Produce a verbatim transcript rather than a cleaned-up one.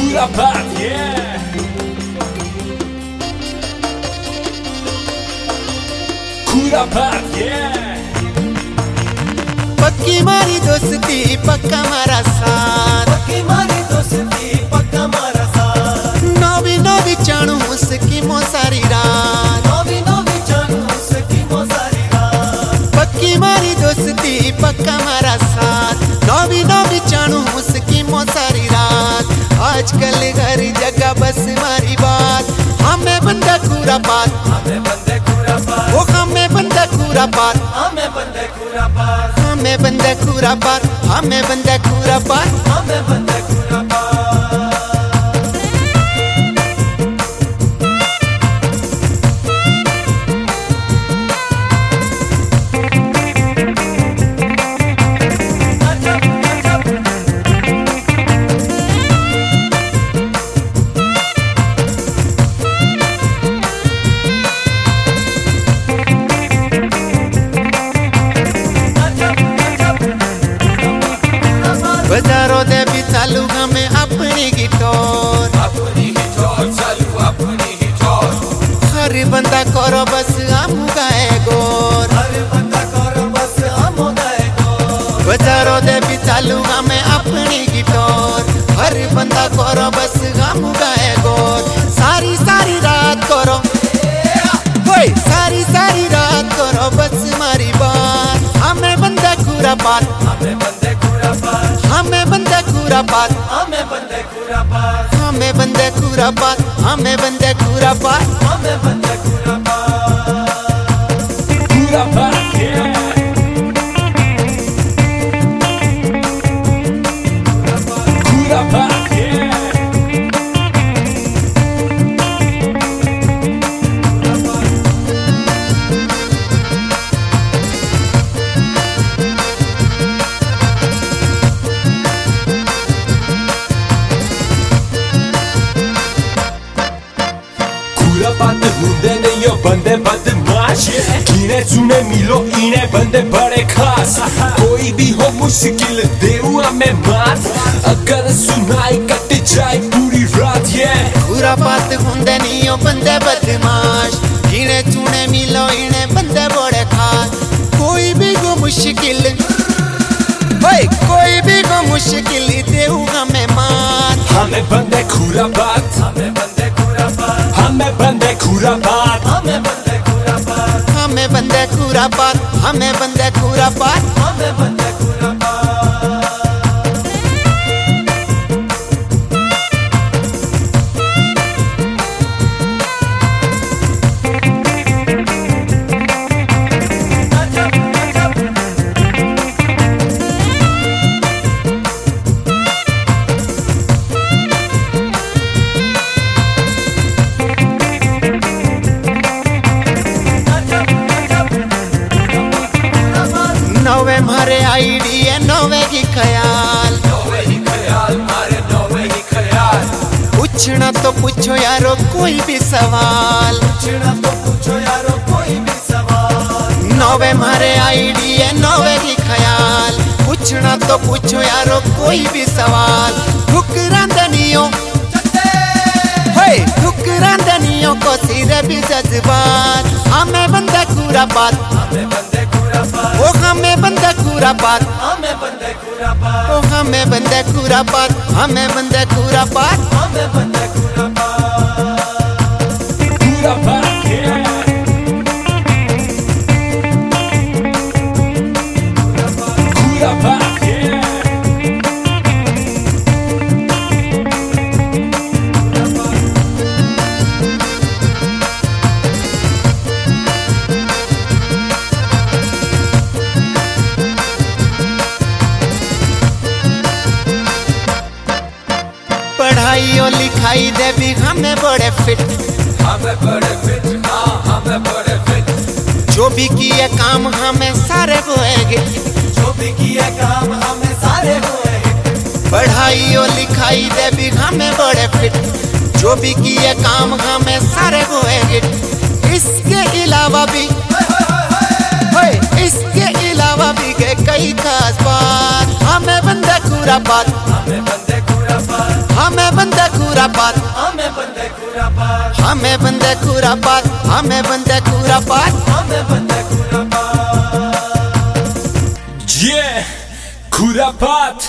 Khurapat, yeah. Khurapat, yeah. पक्की मारी दोस्ती पक्का मारा साथ, पक्की मारी दोस्ती पक्का मारा साथ। नौवी नौवी चाणू उसकी मो सारी रात, नौवी नौवी चाणू उसकी मो सारी रात। पक्की मारी दोस्ती पक्का मारा साथ, नौवी नौवी चाणू उसकी मो सारी रात। आजकल हर जगह बस मारी बात, हमें बंदा खुरापात, हमें बंदे खुरापात, वो हमें बंदा खुरापात, हमें बंदे खुरापात, हमें बंदा खुरापात, हमें बंदा खुरापात, हमें बंदे खुरापात। बजारों दे भी चालू हमें अपनी गिटार, अपनी ही टॉर्च चालू, अपनी ही टॉर्च। हर बंदा करो बस हम गाए गोर, हर बंदा करो बस हम गाए गोर। बजारों दे भी चालू हमें अपनी गिटार, हर बंदा करो बस हम गाए गोर। सारी सारी रात करो, ओए सारी सारी रात करो बस मारी बात, हमें बंदा खुरापात, हमें बंदे खुरापात, हमें बंदा खुरापात, हमें बंदे खुरापात, हमें बंदे खुरापात, हमें बंदे खुरापात। हमें बंदे खुरापात। Khurapat, yeah. Khurapat, yeah. खुरापात ਹੁੰਦੇ ਨੇ ਉਹ ਬੰਦੇ बदमाश, गिने चुने मिलो इन्हें बंदे बड़े खास। कोई भी हो मुश्किल देऊ हमें मात, अगर सुनाई कट जाए पूरी रात। ये खुरापात हुंदे नी ओ बंदे बदमाश, गिने चुने मिलो इने बंदे बड़े खास। कोई भी को मुश्किल, ओए कोई भी को मुश्किल देऊ हमें मान, हमें बंदे खुरापात, हमें बंदे खुरापात, हमें बंदे खुरापात, हमें बंदे खुरापात, हमें बंदे खुरापात, हमें बंदे खुरापात। हमें बंदे खुरापात। नौवे मारे आईडिया नौवे की ख्याल, नौवे ही ख्याल मारे नौवे ही ख्याल। पूछना तो पूछो यारो कोई भी सवाल, पूछना तो पूछो यारो कोई भी सवाल। नौवे मारे आईडिया नौवे की ख्याल, पूछना तो पूछो यारो कोई भी सवाल। ठुकरांदनियों हे ठुकरांदनियों को सिरे भी जज्बात, हमें बंदा खुरापात, हमें बंदे खुरापात, ओ हमें बंदा खुरापात, हमें बंदे खुरापात, ओ हमें बंदा खुरापात, हमें बंदा खुरापात। हमें बंदे खुरापात। Khurapat, yeah. Khurapat, yeah. पढ़ाई और लिखाई दे भी हमें बड़े फिट, हमें बड़े फिट, हाँ हमें बड़े फिट। जो भी किए काम हमें सारे होएगे, जो भी किए काम हमें सारे होएगे। पढ़ाई और लिखाई दे भी हमें बड़े फिट, जो भी किए काम हमें सारे होएगे। इसके अलावा भी ओए इसके अलावा भी के कई खास बात, हमें बंदा खुरापात, हमें बंदे खुरापात, हमें बंदा खुरापात हमें बंदे खुरापात हमें बंदे खुरापात हमें बंदे खुरापात हमें बंदे खुरापात Yeah, Kurapat.